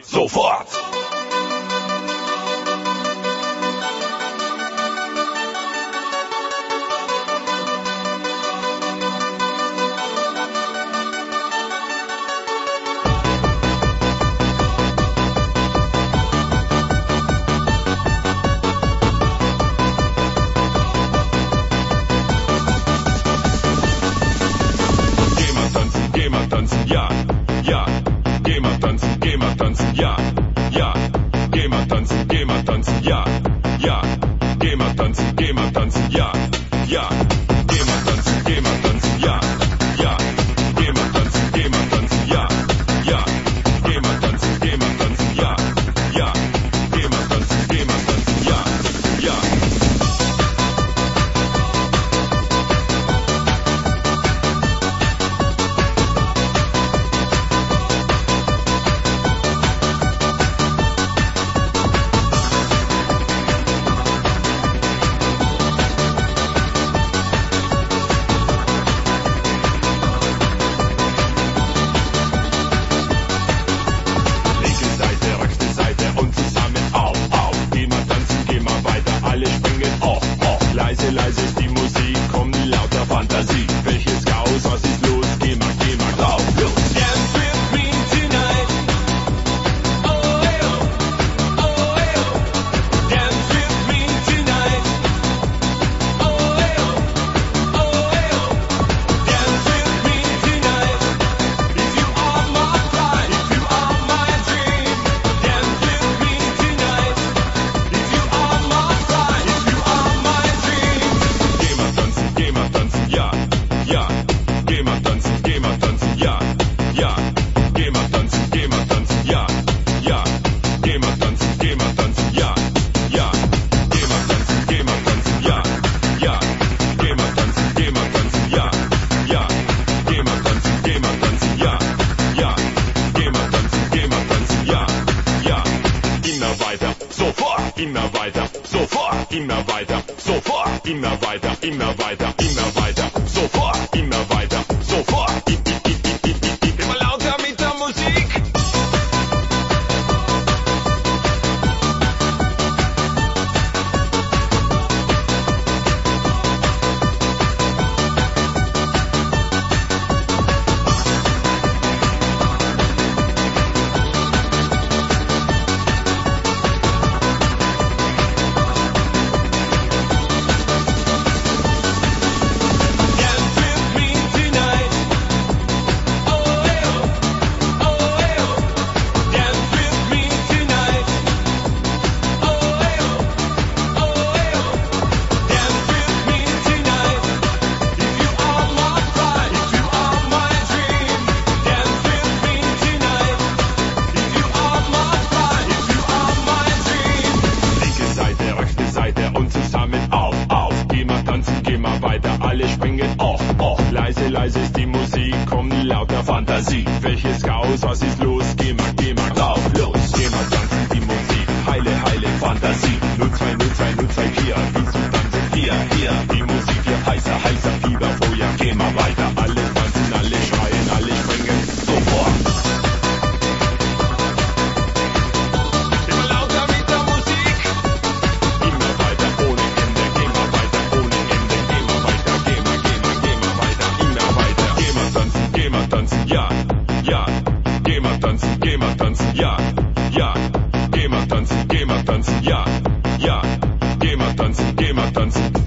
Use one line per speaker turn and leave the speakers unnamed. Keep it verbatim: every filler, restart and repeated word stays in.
sofort. Ja, ja, geh mal tanzen, geh mal tanzen, ja, ja, geh mal tanzen, geh mal tanzen, ja, ja, geh mal tanzen, geh mal tanzen, ja, ja, geh mal tanzen, geh mal tanzen, ja, ja, geh mal tanzen, geh mal tanzen, ja, ja, geh mal tanzen, geh mal tanzen, ja, ja, geh mal tanzen, geh mal tanzen, ja, ja. Leise ist die Musik, komm lauter Fantasie. Welches Chaos, was ist los? Geh mal, geh mal drauf, los.
Dance with me tonight. Oh, hey, oh, oh, hey, oh. Dance with me tonight. Oh, hey, oh, oh, hey, oh. Dance with me tonight. If you are my pride, if you are my dream. Dance with me tonight. If you are my pride, if you are my dream.
Geh mal tanzen, geh mal tanzen, ja, ja. Geh mal tanzen, geh mal tanzen, ja, ja. Geh mal tanzen, geh mal tanzen, ja, ja. Geh mal tanzen, geh mal tanzen, ja, ja. Geh mal tanzen, geh mal tanzen, ja, ja. Geh mal tanzen, geh mal tanzen, ja, ja. Geh mal tanzen, geh mal tanzen, ja, ja. Geh mal tanzen, geh mal tanzen, ja, ja. Immer weiter, sofort, immer weiter, sofort, immer weiter, sofort, immer weiter, immer weiter, immer weiter, sofort, immer weiter, sofort. I- i- i- i- i- i- Immer lauter mit der Musik.
Dance with me tonight. Oh, hey, oh, oh, hey, oh. Dance with me tonight. Oh, hey, oh, oh, hey, oh. Dance with me tonight. If you are my pride, if you are my dream. Dance with me tonight. If you are my pride, if you are my dream.
Linke Seite, rechte Seite und zusammen auf, auf. Geh mal tanzen, geh mal weiter, alle springen auf, auf. Leise, leise ist die Musik, komm lauter Fantasie. Welches Chaos, was ist los? Geh mal, geh mal drauf, los. Geh mal tanzen, die Musik, heile, heile Fantasie. null zwei null zwei null zwei vier, willst du tanzen? Hier, hier. Die Musik wird heißer, heißer, Fieber, Feuer. Geh mal weiter, alle tanzen, alle schreien, alle springen, sofort. Immer lauter mit der Musik. Immer weiter ohne Ende, geh mal weiter ohne Ende, geh mal weiter, geh mal, geh mal, geh mal weiter, immer weiter. Geh mal tanzen, geh mal tanzen, ja, ja. Geh mal tanzen, geh mal tanzen, ja, ja. Geh mal tanzen, geh mal tanzen, ja, ja. Geh mal tanzen, geh mal tanzen.